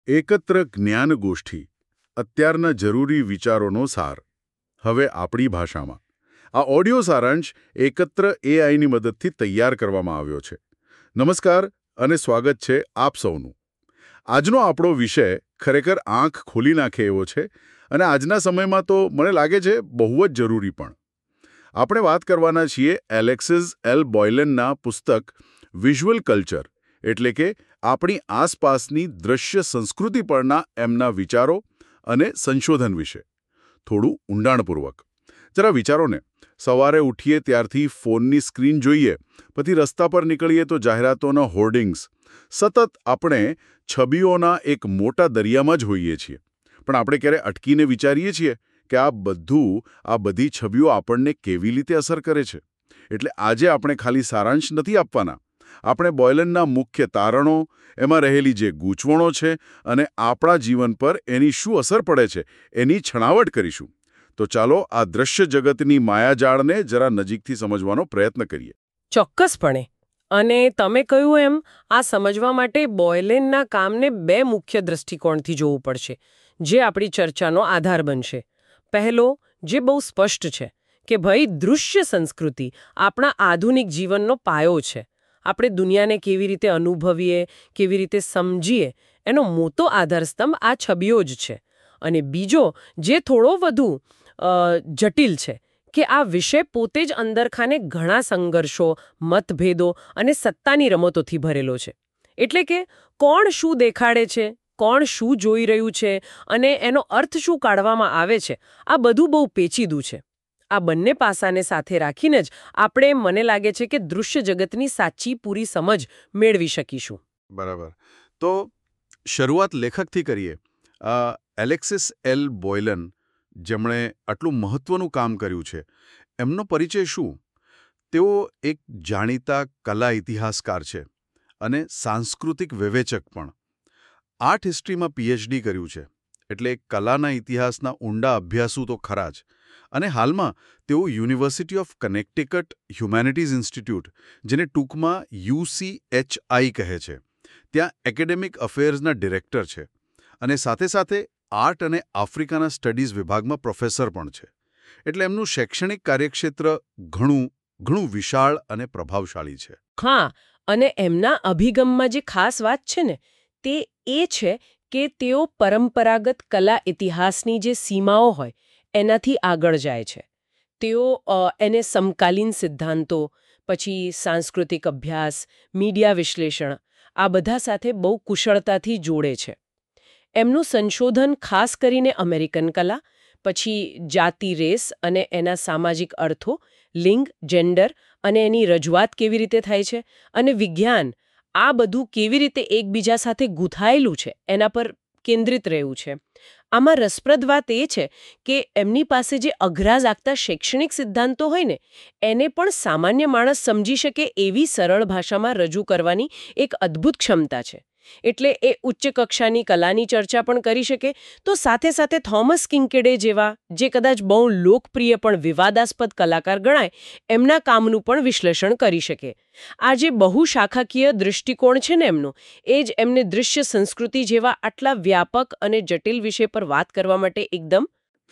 એકત્ર જ્ઞાન ગોષ્ઠી અત્યારના જરૂરી વિચારોનો સાર હવે આપણી ભાષામાં આ ઓડિયો સારાંશ એકત્ર એઆઈની મદદથી તૈયાર કરવામાં આવ્યો છે. નમસ્કાર અને સ્વાગત છે આપ સૌનું. આજનો આપણો વિષય ખરેખર આંખ ખોલી નાખે એવો છે અને આજના સમયમાં તો મને લાગે છે બહુ જ જરૂરી પણ. આપણે વાત કરવાના છીએ એલેક્સિસ એલ બોયલેનના પુસ્તક વિઝ્યુઅલ કલ્ચર એટલે કે આપણી આસપાસની દ્રશ્ય સંસ્કૃતિ પરના એમના વિચારો અને સંશોધન વિશે. થોડું ઊંડાણપૂર્વક જરા વિચારો ને, સવારે ઉઠીએ ત્યારથી ફોનની સ્ક્રીન જોઈએ, પછી રસ્તા પર નીકળીએ તો જાહેરાતોના હોર્ડિંગ્સ, સતત આપણે છબીઓના એક મોટા દરિયામાં જ હોઈએ છીએ. પણ આપણે ક્યારે અટકીને વિચારીએ છીએ કે આ બધી છબીઓ આપણને કેવી રીતે અસર કરે છે? એટલે આજે આપણે ખાલી સારાંશ નથી આપવાના. આપણે બોયલનના મુખ્ય તારણો, એમાં રહેલી જે ગૂંચવણો છે અને આપણા જીવન પર એની શું અસર પડે છે એની છણાવટ કરીશું. તો ચાલો આ દ્રશ્ય જગતની માયાજાળને જરા નજીકથી સમજવાનો પ્રયત્ન કરીએ. ચોક્કસપણે. અને તમે કહ્યું એમ, આ સમજવા માટે બોયલેનના કામને બે મુખ્ય દૃષ્ટિકોણથી જોવું પડશે, જે આપણી ચર્ચાનો આધાર બનશે. પહેલો, જે બહુ સ્પષ્ટ છે કે ભાઈ દૃશ્ય સંસ્કૃતિ આપણા આધુનિક જીવનનો પાયો છે. આપણે દુનિયાને કેવી રીતે અનુભવીએ, કેવી રીતે સમજીએ, એનો મોટો આધારસ્તંભ આ છબીઓ જ છે. અને બીજો, જે થોડો વધુ જટિલ છે, કે આ વિષય પોતે જ અંદરખાને ઘણા સંઘર્ષો, મતભેદો અને સત્તાની રમતોથી ભરેલો છે. એટલે કે કોણ શું દેખાડે છે, કોણ શું જોઈ રહ્યું છે અને એનો અર્થ શું કાઢવામાં આવે છે, આ બધું બહુ પેચીદું છે. આ બંને પાસાને સાથે રાખીને જ આપણે, મને લાગે છે કે દૃશ્ય જગતની સાચી પૂરી સમજ મેળવી શકીશું. બરાબર. તો શરૂઆત લેખકથી કરીએ. એલેક્સિસ એલ બોયલન, જેમણે આટલું મહત્વનું કામ કર્યું છે, એમનો પરિચય શું? તેઓ એક જાણીતા કલા ઇતિહાસકાર છે અને સાંસ્કૃતિક વિવેચક પણ. આર્ટ હિસ્ટ્રીમાં પીએચડી કર્યું છે, એટલે કલાના ઇતિહાસના ઊંડા અભ્યાસુ તો ખરા જ. અને હાલમાં તેઓ University of Connecticut Humanities Institute, જેને ટૂંકમાં UCHI કહે છે, ત્યાં એકેડેમિક અફેર્સના ડિરેક્ટર છે અને સાથે સાથે આર્ટ અને આફ્રિકાના સ્ટડીઝ વિભાગમાં પ્રોફેસર પણ છે. એટલે એમનું શૈક્ષણિક કાર્યક્ષેત્ર ઘણું વિશાળ અને પ્રભાવશાળી છે. હા, અને એમના અભિગમમાં જે ખાસ વાત છે ને, તે એ છે કે તેઓ પરંપરાગત કલા ઇતિહાસની જે સીમાઓ હોય એનાથી આગળ જાય છે. તેઓ એને સમકાલીન સિદ્ધાંતો, પછી સાંસ્કૃતિક અભ્યાસ, મીડિયા વિશ્લેષણ, આ બધા સાથે બહુ કુશળતાથી જોડે છે. એમનું સંશોધન ખાસ કરીને અમેરિકન કલા, પછી જાતિ, રેસ અને એના સામાજિક અર્થો, લિંગ, જેન્ડર અને એની રજૂઆત કેવી રીતે થાય છે, અને વિજ્ઞાન, આ બધું કેવી રીતે એકબીજા સાથે ગૂંથાયેલું છે એના પર કેન્દ્રિત રહ્યું છે. આમાં રસપ્રદ વાત એ છે કે એમની પાસે જે અઘરા લાગતા શૈક્ષણિક સિદ્ધાંતો હોય ને, એને પણ સામાન્ય માણસ સમજી શકે એવી સરળ ભાષામાં રજૂ કરવાની એક અદ્ભુત ક્ષમતા છે. એટલે એ ઉચ્ચ કક્ષાની કલાની ચર્ચા પણ કરી શકે, તો સાથે સાથે થોમસ કિંકેડે જેવા, જે કદાચ બહુ લોકપ્રિય પણ વિવાદાસ્પદ કલાકાર ગણાય, એમના કામનું પણ વિશ્લેષણ કરી શકે. આ જે બહુશાખાકીય દૃષ્ટિકોણ છે ને એમનો, એ જ એમને દૃશ્ય સંસ્કૃતિ જેવા આટલા વ્યાપક અને જટિલ વિષય પર વાત કરવા માટે એકદમ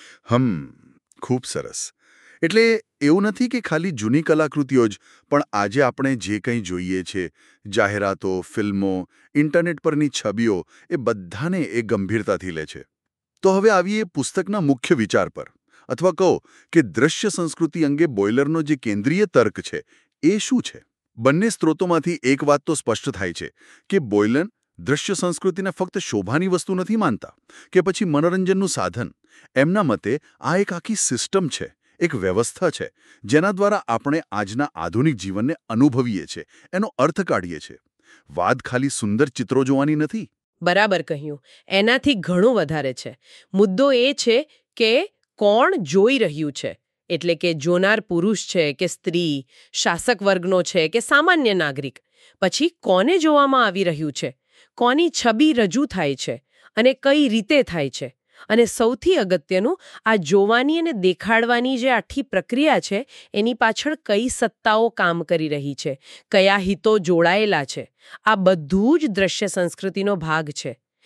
ખૂબ સરસ. એટલે એવું નથી કે ખાલી જૂની કલાકૃતિઓ જ, પણ આજે આપણે જે કંઈ જોઈએ છે, જાહેરાતો, ફિલ્મો, ઇન્ટરનેટ પરની છબીઓ, એ બધાને એ ગંભીરતાથી લે છે. તો હવે આવીએ પુસ્તકના મુખ્ય વિચાર પર, અથવા કહો કે દ્રશ્ય સંસ્કૃતિ અંગે બોયલરનો જે કેન્દ્રીય તર્ક છે એ શું છે? બંને સ્ત્રોતોમાંથી એક વાત તો સ્પષ્ટ થાય છે કે બોયલન દ્રશ્ય સંસ્કૃતિને ફક્ત શોભાની વસ્તુ નથી માનતા કે પછી મનોરંજનનું સાધન. એમના મતે આ એક આખી સિસ્ટમ છે, એક વ્યવસ્થા છે, જેના દ્વારા આપણે આજના આધુનિક જીવનને અનુભવીએ છીએ, એનો અર્થ કાઢીએ છીએ. વાત ખાલી સુંદર ચિત્રો જોવાની નથી. બરાબર કહ્યું. એનાથી ઘણું વધારે છે. મુદ્દો એ છે કે કોણ જોઈ રહ્યું છે. એટલે કે જોનાર પુરુષ છે કે સ્ત્રી, શાસક વર્ગનો છે કે સામાન્ય નાગરિક. પછી કોને જોવામાં આવી રહ્યું છે, કોની છબી રજૂ થાય છે અને કઈ રીતે થાય છે. અને સૌથી અગત્યનું, આ જોવાની અને દેખાડવાની જે આખી પ્રક્રિયા છે, એની પાછળ કઈ સત્તાઓ કામ કરી રહી છે, કયા હિતો જોડાયેલા છે, આ બધું જ દ્રશ્ય સંસ્કૃતિનો ભાગ છે.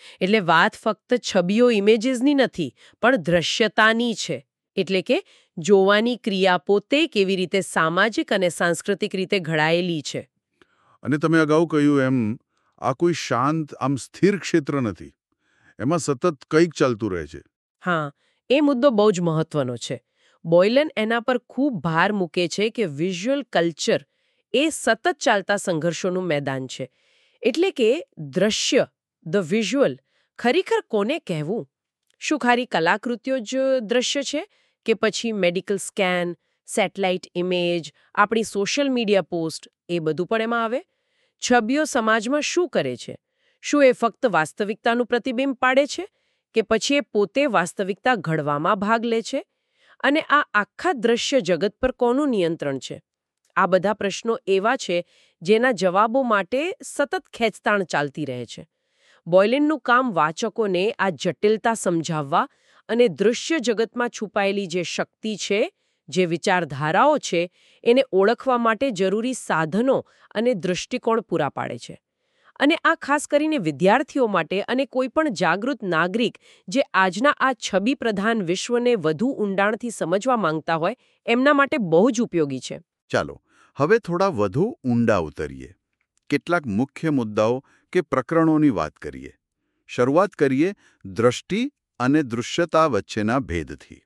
એટલે વાત ફક્ત છબીઓ ઇમેજીસની નથી પણ દ્રશ્યતાની છે. એટલે કે જોવાની ક્રિયા પોતે કેવી રીતે સામાજિક અને સાંસ્કૃતિક રીતે ઘડાયેલી છે. અને તમે અગાઉ કહ્યું એમ આ કોઈ શાંત સ્થિર ક્ષેત્ર નથી. એમાં સતત કંઈક ચાલતું રહે છે. હા, એ મુદ્દો બહુ જ મહત્વનો છે. બોયલન એના પર ખૂબ ભાર મૂકે છે કે વિઝ્યુઅલ કલ્ચર એ સતત ચાલતા સંઘર્ષોનું મેદાન છે. એટલે કે દ્રશ્ય, ધ વિઝ્યુઅલ, ખરેખર કોને કહેવું? શું ખાલી કલાકૃતિઓ જ દ્રશ્ય છે કે પછી મેડિકલ સ્કેન, સેટેલાઇટ ઇમેજ, આપણી સોશિયલ મીડિયા પોસ્ટ એ બધું પણ એમાં આવે? છબીઓ સમાજમાં શું કરે છે? શું એ ફક્ત વાસ્તવિકતાનું પ્રતિબિંબ પાડે છે કે પછી એ પોતે વાસ્તવિકતા ઘડવામાં ભાગ લે છે? અને આ આખા દ્રશ્ય જગત પર કોનું નિયંત્રણ છે? આ બધા પ્રશ્નો એવા છે જેના જવાબો માટે સતત ખેંચતાણ ચાલતી રહે છે. બોયલનનું કામ વાચકોને આ જટિલતા સમજાવવા અને દૃશ્ય જગતમાં છુપાયેલી જે શક્તિ છે, જે વિચારધારાઓ છે, એને ઓળખવા માટે જરૂરી સાધનો અને દૃષ્ટિકોણ પૂરા પાડે છે. અને આ ખાસ કરીને વિદ્યાર્થીઓ માટે અને કોઈપણ જાગૃત નાગરિક જે આજના આ છબી પ્રધાન વિશ્વને વધુ ઊંડાણથી સમજવા માંગતા હોય એમના માટે બહુ જ ઉપયોગી છે. ચાલો હવે થોડા વધુ ઊંડા ઉતરીએ. કેટલાક મુખ્ય મુદ્દાઓ કે પ્રકરણોની વાત કરીએ. શરૂઆત કરીએ દ્રષ્ટિ અને દૃશ્યતા વચ્ચેના ભેદથી.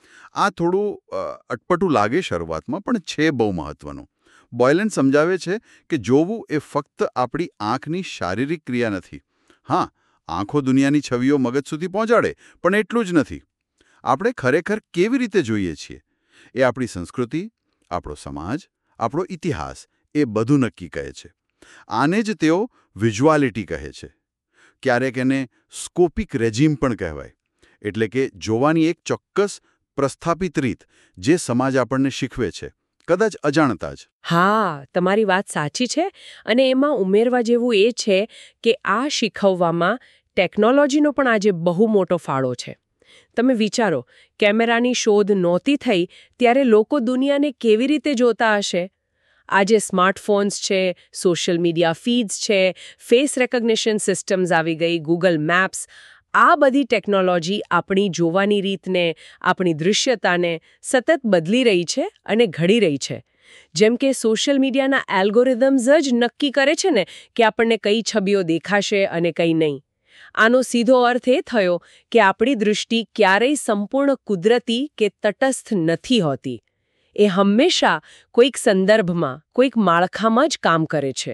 આ થોડું અટપટું લાગે શરૂઆતમાં, પણ છે બહુ મહત્વનું. બોયલન સમજાવે છે કે જોવું એ ફક્ત આપણી આંખની શારીરિક ક્રિયા નથી. હા, આંખો દુનિયાની છબીઓ મગજ સુધી પહોંચાડે, પણ એટલું જ નથી. આપણે ખરેખર કેવી રીતે જોઈએ છીએ એ આપણી સંસ્કૃતિ, આપણો સમાજ, આપણો ઇતિહાસ એ બધું નક્કી કહે છે. આને જ તેઓ વિઝ્યુઆલિટી કહે છે. ક્યારેક એને સ્કોપિક રેજિમ પણ કહેવાય. એટલે કે જોવાની એક ચોક્કસ પ્રસ્થાપિત રીત જે સમાજ આપણને શીખવે છે, કદાચ અજાણતા જ. હા, તમારી વાત સાચી છે. અને એમાં ઉમેરવા જેવું એ છે કે આ શીખવવામાં ટેકનોલોજીનો પણ આજે બહુ મોટો ફાળો છે. તમે વિચારો, કેમેરાની શોધ નહોતી થઈ ત્યારે લોકો દુનિયાને કેવી રીતે જોતા હશે? આજે સ્માર્ટફોન્સ છે, સોશિયલ મીડિયા ફીડ્સ છે, ફેસ રેકગ્નિશન સિસ્ટમ્સ આવી ગઈ, ગૂગલ મેપ્સ, આ બધી ટેકનોલોજી આપણી જોવાની રીતને, આપણી દૃશ્યતાને સતત બદલી રહી છે અને ઘડી રહી છે. જેમ કે સોશિયલ મીડિયાના એલ્ગોરિધમ્સ જ નક્કી કરે છે ને કે આપણને કઈ છબીઓ દેખાશે અને કઈ નહીં. આનો સીધો અર્થ એ થયો કે આપણી દૃષ્ટિ ક્યારેય સંપૂર્ણ કુદરતી કે તટસ્થ નથી હોતી. એ હંમેશા કોઈક સંદર્ભમાં, કોઈક માળખામાં જ કામ કરે છે.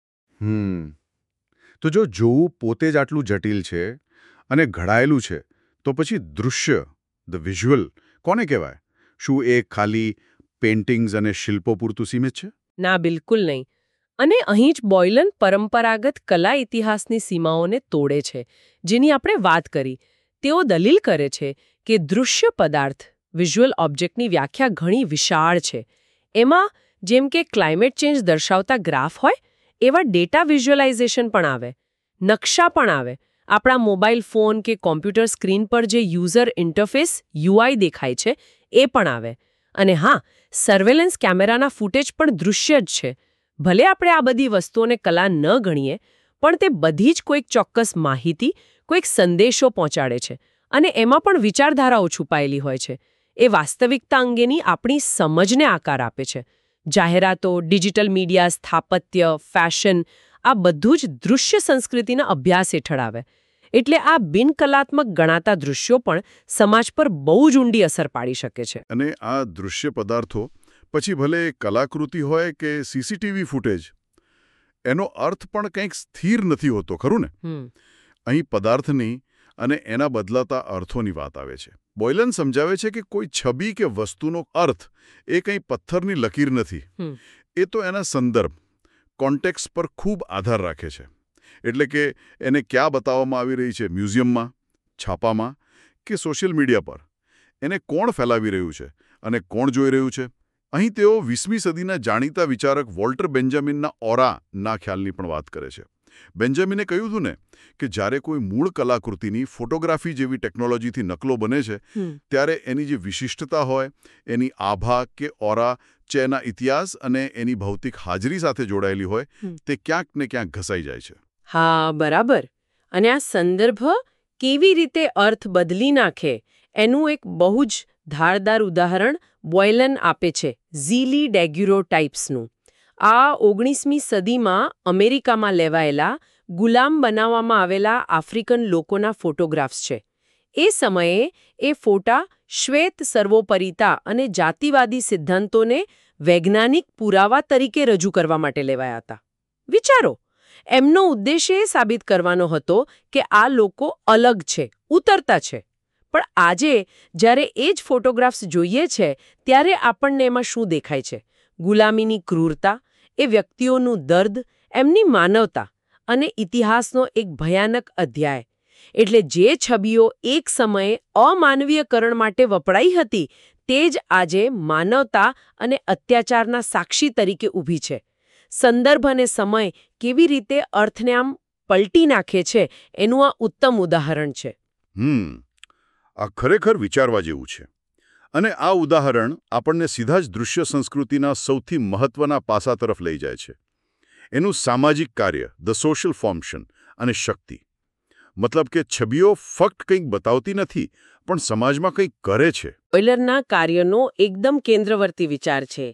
તો જો જોવું પોતે જ આટલું જટિલ છે અને ઘડાયેલું છે, તો પછી દૃશ્ય, ધ વિઝ્યુઅલ, કોને કહેવાય? શું એ ખાલી પેઇન્ટિંગ્સ અને શિલ્પો પૂરતું સીમિત છે? ના, બિલકુલ નહીં. અને અહીં જ બોયલન પરંપરાગત કલા ઇતિહાસની સીમાઓને તોડે છે, જેની આપણે વાત કરી. તેઓ દલીલ કરે છે કે દૃશ્ય પદાર્થ, વિઝ્યુઅલ ઓબ્જેક્ટની વ્યાખ્યા ઘણી વિશાળ છે. એમાં જેમ કે ક્લાઇમેટ ચેન્જ દર્શાવતા ગ્રાફ હોય, એવા ડેટા વિઝ્યુઅલાઇઝેશન પણ આવે, નકશા પણ આવે, આપણા મોબાઈલ ફોન કે કોમ્પ્યુટર સ્ક્રીન પર જે યુઝર ઇન્ટરફેસ યુઆઈ દેખાય છે એ પણ આવે. અને હા, સર્વેલન્સ કેમેરાના ફૂટેજ પણ દૃશ્ય જ છે. ભલે આપણે આ બધી વસ્તુઓને કલા ન ગણીએ, પણ તે બધી જ કોઈક ચોક્કસ માહિતી, કોઈક સંદેશો પહોંચાડે છે. અને એમાં પણ વિચારધારાઓ છુપાયેલી હોય છે. એ વાસ્તવિકતા અંગેની આપણી સમજને આકાર આપે છે. જાહેરાતો, ડિજિટલ મીડિયા, સ્થાપત્ય, ફેશન, આ બધું જ દૃશ્ય સંસ્કૃતિના અભ્યાસ હેઠળ આવે. એટલે આ બિનકલાત્મક ગણાતા દૃશ્યો પણ સમાજ પર બહુ જ ઊંડી અસર પાડી શકે છે. અને આ દૃશ્ય પદાર્થો પછી ભલે કલાકૃતિ હોય કે સીસીટીવી ફૂટેજ, એનો અર્થ પણ કંઈક સ્થિર નથી હોતો, ખરું ને? અહીં પદાર્થની અને એના બદલાતા અર્થોની વાત આવે છે. બોયલન સમજાવે છે કે કોઈ છબી કે વસ્તુનો અર્થ એ કંઈ પથ્થરની લકીર નથી. એ તો એના સંદર્ભ, કોન્ટેક્સ્ટ પર ખૂબ આધાર રાખે છે. એટલે કે એને ક્યાં બતાવવામાં આવી રહી છે, મ્યુઝિયમમાં, છાપામાં કે સોશિયલ મીડિયા પર? એને કોણ ફેલાવી રહ્યું છે અને કોણ જોઈ રહ્યું છે? અહીં તેઓ 20મી સદીના જાણીતા વિચારક વોલ્ટર બેન્જામિનના ઓરાના ખ્યાલની પણ વાત કરે છે. બેન્જામિને કહ્યું હતું ને કે જ્યારે કોઈ મૂળ કલાકૃતિની ફોટોગ્રાફી જેવી ટેકનોલોજીથી નકલો બને છે, ત્યારે એની જે વિશિષ્ટતા હોય, એની આભા કે ઓરા એના ઇતિહાસ અને એની ભૌતિક હાજરી સાથે જોડાયેલી હોય, તે ક્યાંક ને ક્યાંક ઘસાઈ જાય છે. હા, બરાબર. અને આ સંદર્ભ કેવી રીતે અર્થ બદલી નાખે એનું એક બહુ જ ધારદાર ઉદાહરણ બોયલન આપે છે ઝીલી ડેગ્યુરોટાઇપ્સનું. આ 19મી સદીમાં અમેરિકામાં લેવાયેલા ગુલામ બનાવવામાં આવેલા આફ્રિકન લોકોના ફોટોગ્રાફ્સ છે. એ સમયે એ ફોટા શ્વેત સર્વોપરિતા અને જાતિવાદી સિદ્ધાંતોને વૈજ્ઞાનિક પુરાવા તરીકે રજૂ કરવા માટે લેવાયા હતા. વિચારો, એમનો ઉદ્દેશ્ય એ સાબિત કરવાનો હતો કે આ લોકો અલગ છે, ઉતરતા છે. પણ આજે જ્યારે એ જ ફોટોગ્રાફ્સ જોઈએ છે ત્યારે આપણને એમાં શું દેખાય છે? ગુલામીની ક્રૂરતા, એ વ્યક્તિઓનું દર્દ, એમની માનવતા અને ઇતિહાસનો એક ભયાનક અધ્યાય. એટલે જે છબીઓ એક સમયે અમાનવીયકરણ માટે વપરાઈ હતી તે જ આજે માનવતા અને અત્યાચારના સાક્ષી તરીકે ઊભી છે. સંદર્ભ અને સમય કેવી રીતે અર્થને આમ પલટી નાખે છે એનું આ ઉત્તમ ઉદાહરણ છે. આ ખરેખર વિચારવા જેવું છે. અને આ ઉદાહરણ આપણને સીધા જ દૃશ્ય સંસ્કૃતિના સૌથી મહત્વના પાસા તરફ લઈ જાય છે. એનું સામાજિક કાર્ય, ધ સોશિયલ ફંક્શન અને શક્તિ. મતલબ કે છબીઓ ફક્ત કંઈક બતાવતી નથી, પણ સમાજમાં કંઈક કરે છે. બોયલરના કાર્યનો એકદમ કેન્દ્રવર્તી વિચાર છે.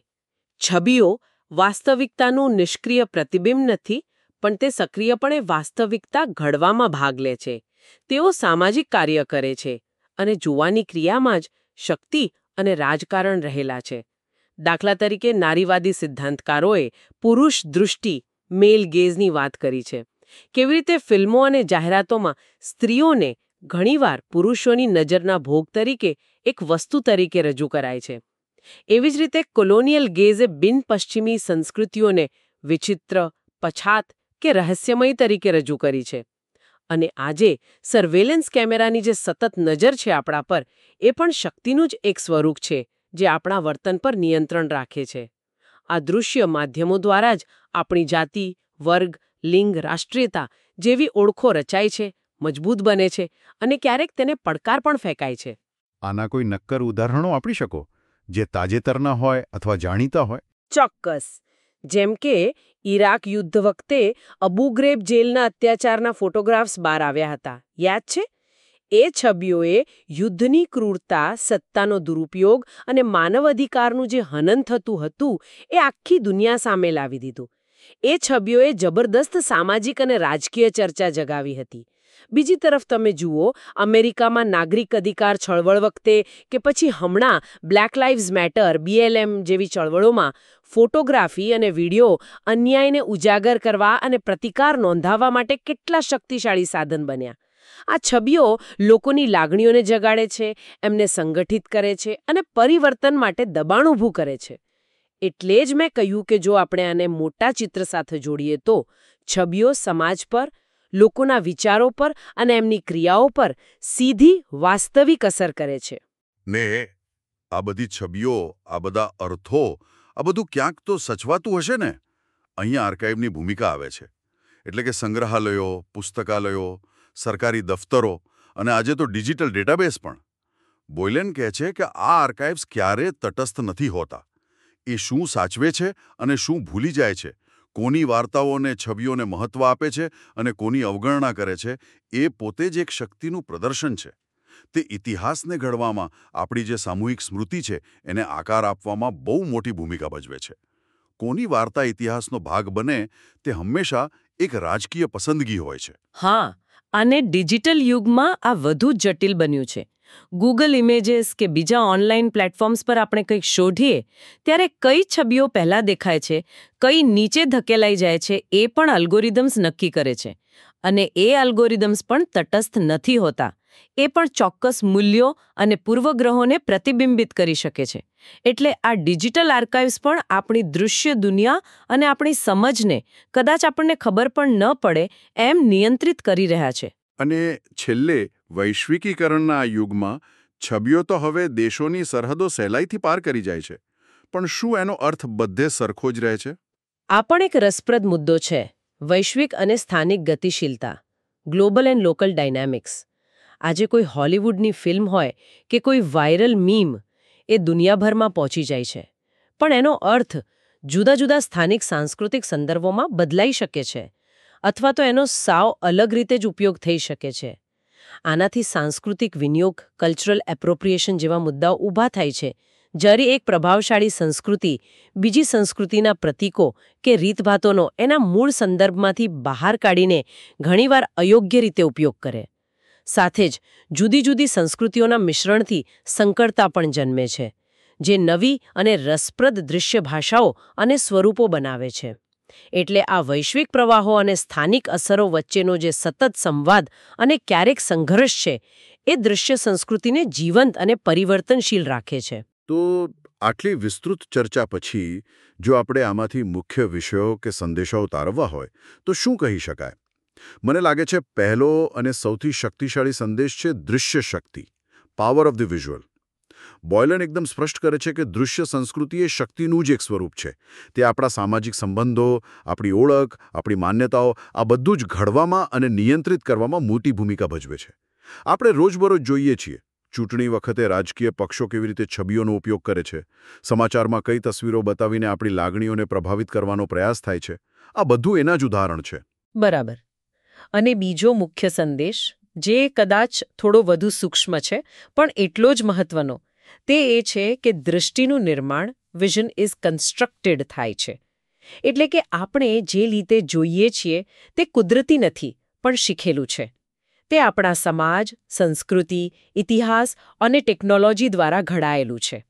છબીઓ વાસ્તવિકતાનું નિષ્ક્રિય પ્રતિબિંબ નથી, પણ તે સક્રિયપણે વાસ્તવિકતા ઘડવામાં ભાગ લે છે. તેઓ સામાજિક કાર્ય કરે છે અને જોવાની ક્રિયામાં જ શક્તિ અને રાજકારણ રહેલા છે. દાખલા તરીકે નારીવાદી સિદ્ધાંતકારોએ પુરુષ દૃષ્ટિ, મેલ ગેઝની વાત કરી છે. કેવી રીતે ફિલ્મો અને જાહેરાતોમાં સ્ત્રીઓને ઘણીવાર પુરુષોની નજરના ભોગ તરીકે એક વસ્તુ તરીકે રજૂ કરાય છે. એવી જ રીતે કોલોનિયલ ગેઝે બિન-પશ્ચિમી સંસ્કૃતિઓને વિચિત્ર, પછાત કે રહસ્યમય તરીકે રજૂ કરી છે. અને આજે સર્વેલન્સ કેમેરાની જે સતત નજર છે આપણા પર, એ પણ શક્તિનું જ એક સ્વરૂપ છે જે આપણા વર્તન પર નિયંત્રણ રાખે છે. આ દૃશ્ય માધ્યમો દ્વારા જ આપણી જાતિ, વર્ગ, લિંગ, રાષ્ટ્રીયતા જેવી ઓળખો રચાય છે, મજબૂત બને છે અને ક્યારેક તેને પડકાર પણ ફેંકાય છે. આના કોઈ નક્કર ઉદાહરણો આપી શકો જે તાજેતરના હોય અથવા જાણીતા હોય? ચોક્કસ. જેમ કે ઈરાક યુદ્ધ વખતે અબુ ગ્રેબ જેલના અત્યાચારના ફોટોગ્રાફ્સ બહાર આવ્યા હતા, યાદ છે? એ છબીઓએ યુદ્ધની ક્રૂરતા, સત્તાનો દુરુપયોગ અને માનવ અધિકારનું જે હનન થતું હતું એ આખી દુનિયા સામે લાવી દીધું. એ છબીઓએ જબરદસ્ત સામાજિક અને રાજકીય ચર્ચા જગાવી હતી. બીજી તરફ તમે જુઓ, અમેરિકામાં નાગરિક અધિકાર ચળવળ વખતે કે પછી હમણાં બ્લેક લાઇવ્સ મેટર BLM જેવી ચળવળોમાં ફોટોગ્રાફી અને વિડીયો અન્યાયને ઉજાગર કરવા અને પ્રતિકાર નોંધાવવા માટે કેટલા શક્તિશાળી સાધન બન્યા. આ છબીઓ લોકોની લાગણીઓને જગાડે છે, એમને સંગઠિત કરે છે અને પરિવર્તન માટે દબાણ ઊભું કરે છે. એટલે જ મેં કહ્યું કે જો આપણે આને મોટા ચિત્ર સાથે જોડીએ તો છબીઓ સમાજ પર, લોકોના વિચારો પર અને એમની ક્રિયાઓ પર સીધી વાસ્તવિક અસર કરે છે. ને આ બધી છબીઓ, આ બધા અર્થો, આ બધું ક્યાંક તો સચવાતું હશે ને? અહીંયા આર્કાઇવની ભૂમિકા આવે છે. એટલે કે સંગ્રહાલયો, પુસ્તકાલયો, સરકારી દફતરો અને આજે તો ડિજિટલ ડેટાબેઝ પણ. બોયલેન કહે છે કે આ આર્કાઇવ્સ ક્યારેય તટસ્થ નથી હોતા. એ શું સાચવે છે અને શું ભૂલી જાય છે, કોની વાર્તાઓને, છબીઓને મહત્વ આપે છે અને કોની અવગણના કરે છે, એ પોતે જ એક શક્તિનું પ્રદર્શન છે. તે ઇતિહાસને ઘડવામાં, આપણી જે સામૂહિક સ્મૃતિ છે એને આકાર આપવામાં બહુ મોટી ભૂમિકા ભજવે છે. કોની વાર્તા ઇતિહાસનો ભાગ બને તે હંમેશા એક રાજકીય પસંદગી હોય છે. હા, અને ડિજિટલ યુગમાં આ વધુ જટિલ બન્યું છે. ગૂગલ ઇમેજીસ કે બીજા ઓનલાઈન પ્લેટફોર્મ્સ પર આપણે કંઈક શોધીએ ત્યારે કઈ છબીઓ પહેલા દેખાય છે, કઈ નીચે ધકેલાઈ જાય છે, એ પણ અલ્ગોરિધમ્સ નક્કી કરે છે. અને એ અલ્ગોરિધમ્સ પણ તટસ્થ નથી હોતા. એ પણ ચોક્કસ મૂલ્યો અને પૂર્વગ્રહોને પ્રતિબિંબિત કરી શકે છે. એટલે આ ડિજિટલ આર્કાઇવ્સ પણ આપણી દૃશ્ય દુનિયા અને આપણી સમજને કદાચ આપણને ખબર પણ ન પડે એમ નિયંત્રિત કરી રહ્યા છે. અને છેલ્લે વૈશ્વિકીકરણના આ યુગમાં છબીઓ તો હવે દેશોની સરહદો સહેલાઈથી પાર કરી જાય છે. પણ શું એનો અર્થ બધે સરખો જ રહે છે? આ પણ એક રસપ્રદ મુદ્દો છે. વૈશ્વિક અને સ્થાનિક ગતિશીલતા, ગ્લોબલ એન્ડ લોકલ ડાયનામિક્સ. આજે કોઈ હોલિવૂડની ફિલ્મ હોય કે કોઈ વાયરલ મીમ, એ દુનિયાભરમાં પહોંચી જાય છે. પણ એનો અર્થ જુદા જુદા સ્થાનિક સાંસ્કૃતિક સંદર્ભોમાં બદલાઈ શકે છે. અથવા તો એનો સાવ અલગ રીતે જ ઉપયોગ થઈ શકે છે. આનાથી સાંસ્કૃતિક વિનિયોગ, કલ્ચરલ એપ્રોપ્રિએશન જેવા મુદ્દાઓ ઊભા થાય છે. જ્યારે એક પ્રભાવશાળી સંસ્કૃતિ બીજી સંસ્કૃતિના પ્રતીકો કે રીતભાતોનો એના મૂળ સંદર્ભમાંથી બહાર કાઢીને ઘણીવાર અયોગ્ય રીતે ઉપયોગ કરે. સાથે જ જુદી જુદી સંસ્કૃતિઓના મિશ્રણથી સંકરતા પણ જન્મે છે, જે નવી અને રસપ્રદ દૃશ્ય ભાષાઓ અને સ્વરૂપો બનાવે છે. એટલે આ વૈશ્વિક પ્રવાહો અને સ્થાનિક અસરો વચ્ચેનો જે સતત સંવાદ અને ક્યારેક સંઘર્ષ છે, એ દૃશ્ય સંસ્કૃતિને જીવંત અને પરિવર્તનશીલ રાખે છે. તો આટલી વિસ્તૃત ચર્ચા પછી જો આપણે આમાંથી મુખ્ય વિષયો કે સંદેશાઓ તારવવા હોય તો શું કહી શકાય? મને લાગે છે પહેલો અને સૌથી શક્તિશાળી સંદેશ છે દૃશ્ય શક્તિ, power of the visual. Boylan એકદમ સ્પષ્ટ કરે છે કે દૃશ્ય સંસ્કૃતિ એ શક્તિનું જ એક સ્વરૂપ છે. તે આપણા સામાજિક સંબંધો, આપણી ઓળખ, આપણી માન્યતાઓ આ બધું જ ઘડવામાં અને નિયંત્રિત કરવામાં મોટી ભૂમિકા ભજવે છે. આપણે રોજબરોજ જોઈએ છીએ ચૂંટણી વખતે રાજકીય પક્ષો કેવી રીતે છબીઓનો ઉપયોગ કરે છે, સમાચારમાં કઈ તસવીરો બતાવીને આપણી લાગણીઓને પ્રભાવિત કરવાનો પ્રયાસ થાય છે. આ બધું એના જ ઉદાહરણ છે. બરાબર. અને બીજો મુખ્ય સંદેશ, જે કદાચ થોડો વધુ સૂક્ષ્મ છે પણ એટલો જ મહત્વનો, તે એ છે કે દૃષ્ટિનું નિર્માણ, વિઝન ઇઝ કન્સ્ટ્રક્ટેડ થાય છે. એટલે કે આપણે જે રીતે જોઈએ છીએ તે કુદરતી નથી પણ શીખેલું છે. તે આપણા સમાજ, સંસ્કૃતિ, ઇતિહાસ અને ટેકનોલોજી દ્વારા ઘડાયેલું છે.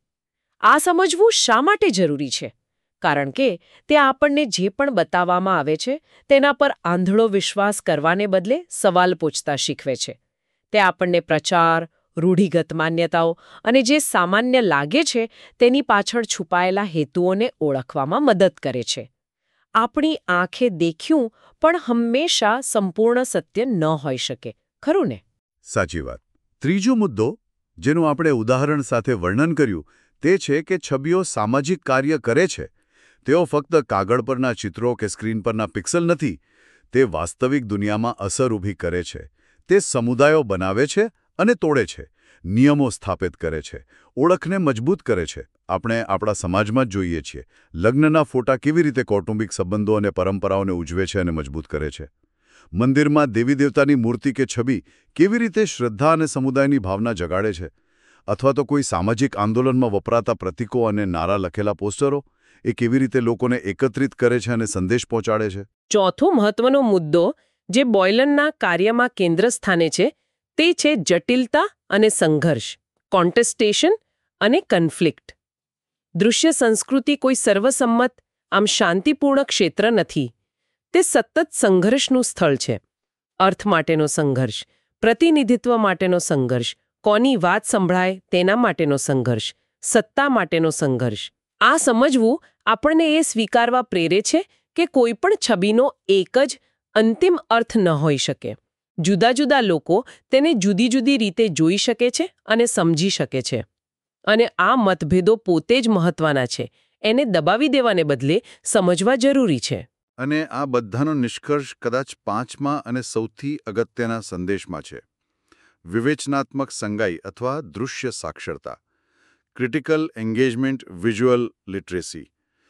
આ સમજવું શા માટે જરૂરી છે? કારણ કે તે આપણને જે પણ બતાવવામાં આવે છે તેના પર આંધળો વિશ્વાસ કરવાને બદલે સવાલ પૂછતા શીખવે છે. તે આપણને પ્રચાર, રૂઢિગત માન્યતાઓ અને જે સામાન્ય લાગે છે તેની પાછળ છુપાયેલા હેતુઓને ઓળખવામાં મદદ કરે છે. આપણી આંખે દેખ્યું પણ હંમેશા સંપૂર્ણ સત્ય ન હોઈ શકે, ખરું ને? સાચી વાત. ત્રીજો મુદ્દો, જેનું આપણે ઉદાહરણ સાથે વર્ણન કર્યું, તે છે કે છબીઓ સામાજિક કાર્ય કરે છે. તેઓ ફક્ત કાગળ પરના ચિત્રો કે સ્ક્રીન પરના પિક્સલ નથી. તે વાસ્તવિક દુનિયામાં અસર ઊભી કરે છે. તે સમુદાયો બનાવે છે અને તોડે છે, નિયમો સ્થાપિત કરે છે, ઓળખને મજબૂત કરે છે. આપણે આપણા સમાજમાં જ જોઈએ છીએ લગ્નના ફોટા કેવી રીતે કૌટુંબિક સંબંધો અને પરંપરાઓને ઉજવે છે અને મજબૂત કરે છે. મંદિરમાં દેવી દેવતાની મૂર્તિ કે છબી કેવી રીતે શ્રદ્ધા અને સમુદાયની ભાવના જગાડે છે. અથવા તો કોઈ સામાજિક આંદોલનમાં વપરાતા પ્રતીકો અને નારા લખેલા પોસ્ટરો એ કેવી રીતે લોકોને એકત્રિત કરે છે અને સંદેશ પહોંચાડે છે. ચોથો મહત્વનો મુદ્દો જે બોયલનના કાર્યમાં કેન્દ્ર સ્થાને છે તે છે જટિલતા અને સંઘર્ષ, કોન્ટેસ્ટેશન અને કન્ફ્લિક્ટ. દૃશ્ય સંસ્કૃતિ કોઈ સર્વસંમત, આમ શાંતિપૂર્ણ ક્ષેત્ર નથી. તે સતત સંઘર્ષનું સ્થળ છે. અર્થ માટેનો સંઘર્ષ, પ્રતિનિધિત્વ માટેનો સંઘર્ષ, કોની વાત સંભળાય તેના માટેનો સંઘર્ષ, સત્તા માટેનો સંઘર્ષ. આ સમજવું આપણને એ સ્વીકારવા પ્રેરે છે કે કોઈ પણ છબીનો એક જ અંતિમ અર્થ ન હોઈ શકે. જુદા જુદા લોકો તેને જુદી જુદી રીતે જોઈ શકે છે અને સમજી શકે છે. અને આ મતભેદો પોતે જ મહત્વના છે. એને દબાવી દેવાને બદલે સમજવા જરૂરી છે. અને આ બધાનો નિષ્કર્ષ કદાચ પાંચમા અને સૌથી અગત્યના સંદેશમાં છે. વિવેચનાત્મક સંગાઈ અથવા દૃશ્ય સાક્ષરતા, ક્રિટિકલ એન્ગેજમેન્ટ, વિઝ્યુઅલ લિટરેસી.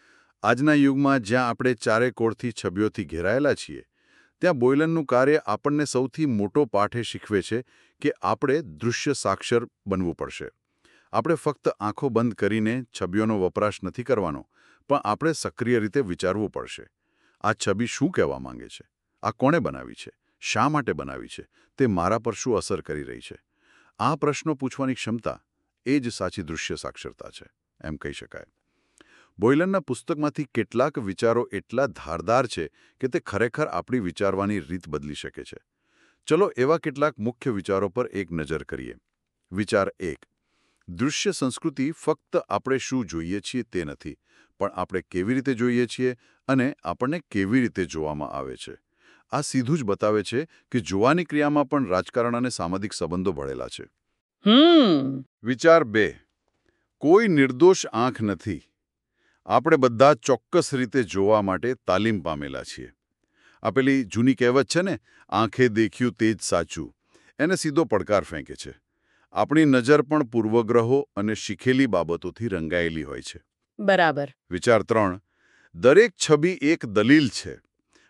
આજના યુગમાં જ્યાં આપણે ચારે કોરથી છબીઓથી ઘેરાયેલા છીએ, ત્યાં બોયલનનું કાર્ય આપણને સૌથી મોટો પાઠ એ શીખવે છે કે આપણે દૃશ્ય સાક્ષર બનવું પડશે. આપણે ફક્ત આંખો બંધ કરીને છબીઓનો વપરાશ નથી કરવાનો, પણ આપણે સક્રિય રીતે વિચારવું પડશે. આ છબી શું કહેવા માંગે છે? આ કોણે બનાવી છે? શા માટે બનાવી છે? તે મારા પર શું અસર કરી રહી છે? આ પ્રશ્નો પૂછવાની ક્ષમતા એ જ સાચી દૃશ્ય સાક્ષરતા છે, એમ કહી શકાય. બોયલનના પુસ્તકમાંથી કેટલાક વિચારો એટલા ધારદાર છે કે તે ખરેખર આપણી વિચારવાની રીત બદલી શકે છે. ચલો એવા કેટલાક મુખ્ય વિચારો પર એક નજર કરીએ. વિચાર 1. દૃશ્ય સંસ્કૃતિ ફક્ત આપણે શું જોઈએ છીએ તે નથી, પણ આપણે કેવી રીતે જોઈએ છીએ અને આપણને કેવી રીતે જોવામાં આવે છે. આ સીધું જ બતાવે છે કે જોવાની ક્રિયામાં પણ રાજકારણ અને સામાજિક સંબંધો ભળેલા છે. વિચાર 2. કોઈ નિર્દોષ આંખ નથી. આપણે બધા ચોક્કસ રીતે જોવા માટે તાલીમ પામેલા છીએ. આ પેલી જૂની કહેવત છે ને, આંખે દેખ્યું તે જ સાચું, એને સીધો પડકાર ફેંકે છે. આપણી નજર પણ પૂર્વગ્રહો અને શીખેલી બાબતોથી રંગાયેલી હોય છે. બરાબર. વિચાર 3. દરેક છબી એક દલીલ છે.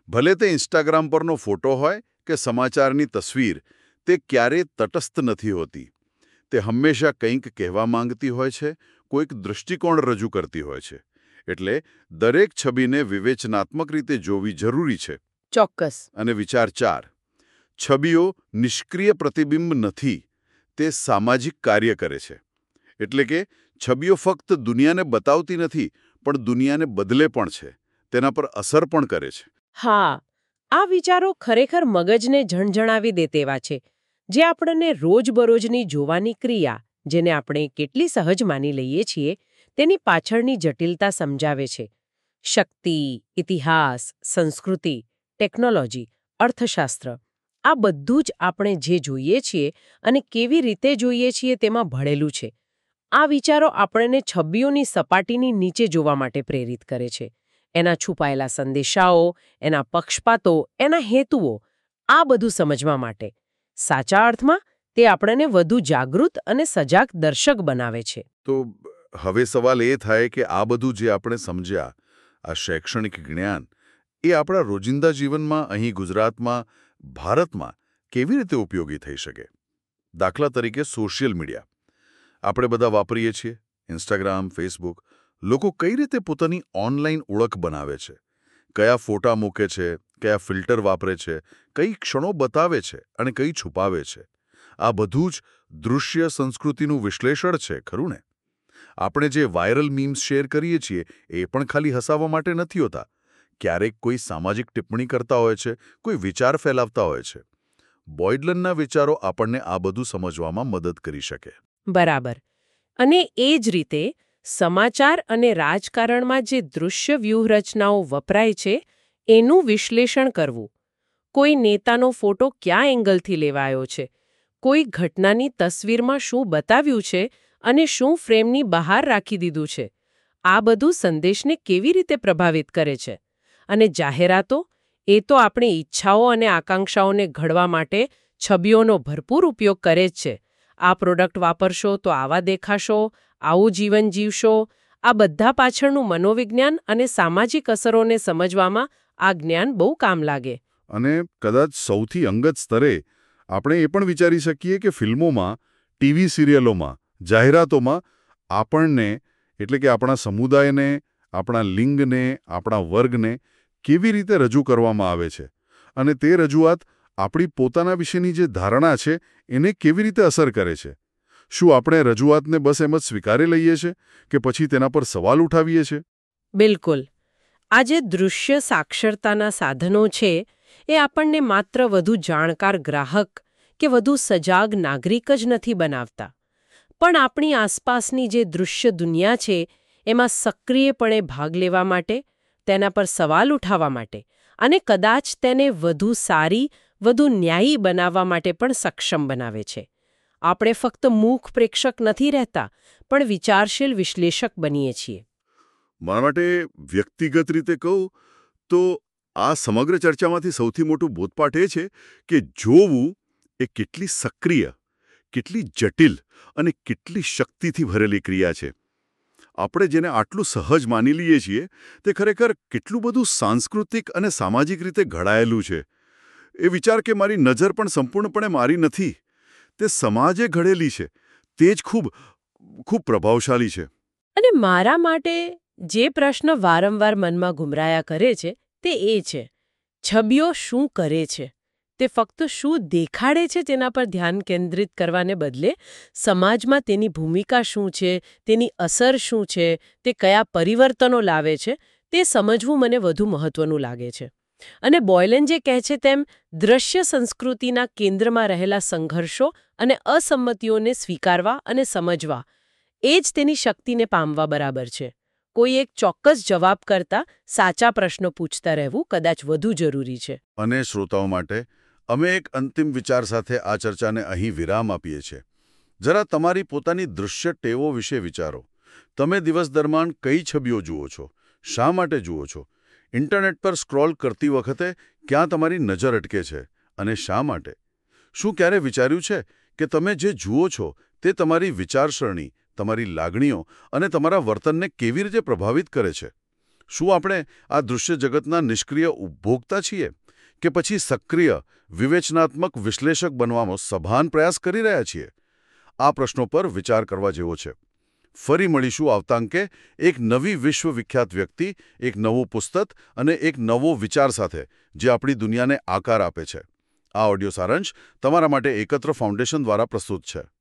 ભલે તે ઇન્સ્ટાગ્રામ પરનો ફોટો હોય કે સમાચારની તસવીર, તે ક્યારેય તટસ્થ નથી હોતી. તે હંમેશા કંઈક કહેવા માંગતી હોય છે, કોઈક દૃષ્ટિકોણ રજૂ કરતી હોય છે. એટલે દરેક છબીને વિવેચનાત્મક રીતે જોવી જરૂરી છે. ચોક્કસ. અને વિચાર 4, છબીઓ નિષ્ક્રિય પ્રતિબિંબ નથી, તે સામાજિક કાર્ય કરે છે. એટલે કે છબીઓ ફક્ત દુનિયાને બતાવતી નથી, પણ દુનિયાને બદલે પણ છે, તેના પર અસર પણ કરે છે. હા, આ વિચારો ખરેખર મગજને ઝણઝણાવી દે તેવા છે, જે આપણને રોજબરોજની જોવાની ક્રિયા, જેને આપણે કેટલી સહજ માની લઈએ છીએ, તેની પાછળની જટિલતા સમજાવે છે. શક્તિ, ઇતિહાસ, સંસ્કૃતિ, ટેકનોલોજી, અર્થશાસ્ત્ર, આ બધું જ આપણે જે જોઈએ છીએ અને કેવી રીતે જોઈએ છીએ તેમાં ભળેલું છે. આ વિચારો આપણને છબીઓની સપાટીની નીચે જોવા માટે પ્રેરિત કરે છે. એના છુપાયેલા સંદેશાઓ, એના પક્ષપાતો, એના હેતુઓ, આ બધું સમજવા માટે. સાચા અર્થમાં તે આપણને વધુ જાગૃત અને સજાગ દર્શક બનાવે છે. તો હવે સવાલ એ થાય કે આ બધું જે આપણે સમજ્યા, આ શૈક્ષણિક જ્ઞાન, એ આપણા રોજિંદા જીવનમાં અહીં ગુજરાતમાં, ભારતમાં કેવી રીતે ઉપયોગી થઈ શકે? દાખલા તરીકે સોશિયલ મીડિયા. આપણે બધા વાપરીએ છીએ, ઇન્સ્ટાગ્રામ, ફેસબુક. લોકો કઈ રીતે પોતાની ઓનલાઈન ઓળખ બનાવે છે? કયા ફોટા મૂકે છે, કયા ફિલ્ટર વાપરે છે, કઈ ક્ષણો બતાવે છે અને કઈ છુપાવે છે? આ બધું જ દૃશ્ય સંસ્કૃતિનું વિશ્લેષણ છે, ખરું ને? આપણે જે વાયરલ મીમ્સ શેર કરીએ છીએ, એ પણ ખાલી હસાવવા માટે નથી હોતા. ક્યારેક કોઈ સામાજિક ટિપ્પણી કરતા હોય છે, કોઈ વિચાર ફેલાવતા હોય છે. બોયડલનના વિચારો આપણને આ બધું સમજવામાં મદદ કરી શકે. બરાબર. અને એ જ રીતે સમાચાર અને રાજકારણમાં જે દૃશ્ય વ્યૂહરચનાઓ વપરાય છે, એનું વિશ્લેષણ કરવું. કોઈ નેતાનો ફોટો કયા એંગલથી લેવાયો છે, કોઈ ઘટનાની તસવીરમાં શું બતાવ્યું છે અને શું ફ્રેમની બહાર રાખી દીધું છે, આ બધું સંદેશને કેવી રીતે પ્રભાવિત કરે છે. અને જાહેરાતો, એ તો આપણી ઈચ્છાઓ અને આકાંક્ષાઓને ઘડવા માટે છબીઓનો ભરપૂર ઉપયોગ કરે જ છે. આ પ્રોડક્ટ વાપરશો તો આવા દેખાશો, આવું જીવન જીવશો. આ બધા પાછળનું મનોવિજ્ઞાન અને સામાજિક અસરોને સમજવામાં આ જ્ઞાન બહુ કામ લાગે. અને કદાચ સૌથી અંગત સ્તરે આપણે એ પણ વિચારી શકીએ કે ફિલ્મોમાં, ટીવી સિરિયલોમાં, જાહેરાતોમાં આપણને, એટલે કે આપણા સમુદાયને, આપણા લિંગને, આપણા વર્ગને કેવી રીતે રજૂ કરવામાં આવે છે, અને તે રજૂઆત આપણી પોતાના વિશેની જે ધારણા છે એને કેવી રીતે અસર કરે છે. શું આપણે રજૂઆતને બસ એમ જ સ્વીકારી લઈએ છીએ કે પછી તેના પર સવાલ ઉઠાવીએ છીએ? બિલકુલ. આ જે દૃશ્ય સાક્ષરતાના સાધનો છે, એ આપણને માત્ર વધુ જાણકાર ગ્રાહક કે વધુ સજાગ નાગરિક જ નથી બનાવતા, પણ આપણી આસપાસની જે દૃશ્ય દુનિયા છે એમાં સક્રિયપણે ભાગ લેવા માટે, તેના પર સવાલ ઉઠાવવા માટે અને કદાચ તેને વધુ સારી, વધુ ન્યાયી બનાવવા માટે પણ સક્ષમ બનાવે છે. આપણે ફક્ત મૂક પ્રેક્ષક નથી રહેતા, પણ વિચારશીલ વિશ્લેષક બનીએ છીએ. મારા માટે વ્યક્તિગત રીતે કહું તો આ સમગ્ર ચર્ચામાંથી સૌથી મોટું બોધપાઠ એ છે કે જોવું એ કેટલી સક્રિય, કેટલી જટિલ અને કેટલી શક્તિથી ભરેલી ક્રિયા છે. આપણે જેને આટલું સહજ માની લઈએ છીએ, તે ખરેખર કેટલું બધું સાંસ્કૃતિક અને સામાજિક રીતે ઘડાયેલું છે. એ વિચાર કે મારી નજર પણ સંપૂર્ણપણે મારી નથી, તે સમાજે ઘડેલી છે, તે જ ખૂબ ખૂબ પ્રભાવશાળી છે. અને મારા માટે જે પ્રશ્ન વારંવાર મનમાં ઘુમરાયા કરે છે, તે એ છે, છબીઓ શું કરે છે? તે ફક્ત શું દેખાડે છે તેના પર ધ્યાન કેન્દ્રિત કરવાને બદલે સમાજમાં તેની ભૂમિકા શું છે, તેની અસર શું છે, તે કયા પરિવર્તનો લાવે છે, તે સમજવું મને વધુ મહત્વનું લાગે છે. અને બોયલેન જે કહે છે તેમ દ્રશ્ય સંસ્કૃતિના કેન્દ્રમાં રહેલા સંઘર્ષો અને અસંમતિઓને સ્વીકારવા અને સમજવા, એ જ તેની શક્તિને પામવા બરાબર છે. કોઈ એક ચોક્કસ જવાબ કરતા સાચા પ્રશ્નો પૂછતા રહેવું કદાચ વધુ જરૂરી છે. અને શ્રોતાઓ માટે અમે એક અંતિમ વિચાર સાથે આ ચર્ચાને અહીં વિરામ આપીએ છીએ. જરા તમારી પોતાની દૃશ્ય ટેવો વિશે વિચારો. તમે દિવસ દરમિયાન કઈ છબીઓ જુઓ છો? શા માટે જુઓ છો? ઇન્ટરનેટ પર સ્ક્રોલ કરતી વખતે ક્યાં તમારી નજર અટકે છે અને શા માટે? શું ક્યારે વિચાર્યું છે કે તમે જે જુઓ છો તે તમારી વિચારસરણી, તમારી લાગણીઓ અને તમારા વર્તનને કેવી રીતે પ્રભાવિત કરે છે? શું આપણે આ દૃશ્ય જગતના નિષ્ક્રિય ઉપભોક્તા છીએ કે પછી સક્રિય, વિવેચનાત્મક વિશ્લેષક બનવામાં સભાન પ્રયાસ કરી રહ્યા છીએ? આ પ્રશ્નો પર વિચાર કરવા જેવો છે. ફરી મળીશું આવતા અંકે એક નવી વિશ્વવિખ્યાત વ્યક્તિ, એક નવું પુસ્તક અને એક નવો વિચાર સાથે જે આપણી દુનિયાને આકાર આપે છે. આ ઓડિયો સારાંશ તમારા માટે એકત્ર ફાઉન્ડેશન દ્વારા પ્રસ્તુત છે.